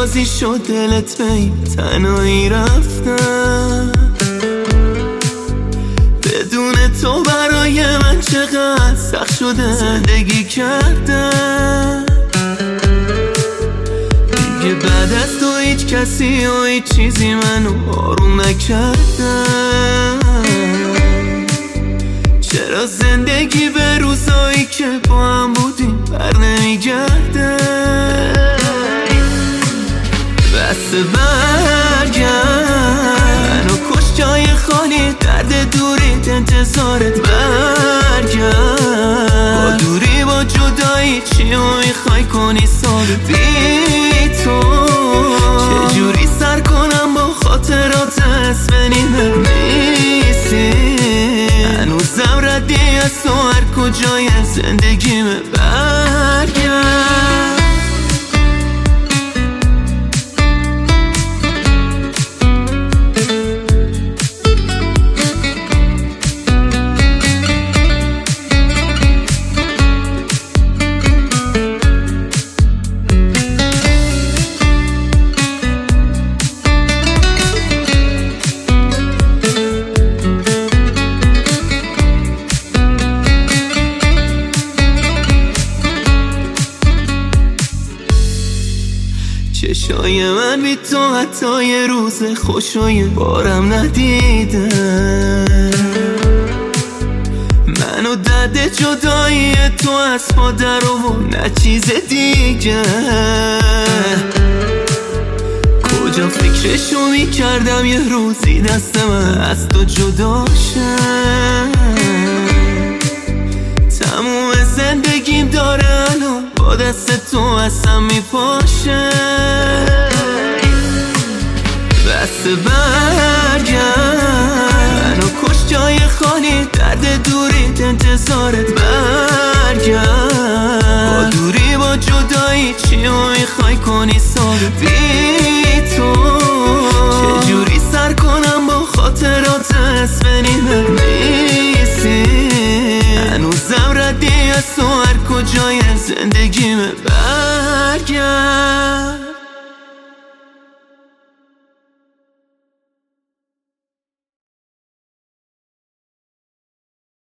راضی شد دلت به تنهایی رفتم، بدون تو برای من چقدر سخت شده زندگی کردم. دیگه بعد از تو هیچ کسی و هیچ چیزی منو آروم نکردم. چرا زندگی به روزایی که با هم بودیم بر نمیگرده؟ بس برگرد، منو کش جای خالی، درد دوریت انتظارت برگرد. با دوری با جدایی چی رو میخوای کنی ثابت؟ بی تو چجوری سر کنم با خاطرات اسم نیمه نیستی؟ هنوزم ردی از تو هر کجای زندگیمه برگرد. چشای من بی تو حتی یه روز خوشای بارم ندیده. منو درد جدایی تو از مادر و نه چیز دیگه. کجا فکرشو میکردم یه روزی دست من از تو جدا شد. تموم زندگیم داره الان با دست تو اصلا میپاشه. بس برگرد، منو کش جای خالی، درد دوریت انتظارت برگرد. با دوری با جدایی چی رو میخوای کنی ثابت؟ بی تو چجوری سر کنم با خاطرات اسم نیمه نیستی؟ هنوزم ردی از تو هر کجای زندگیمه برگرد.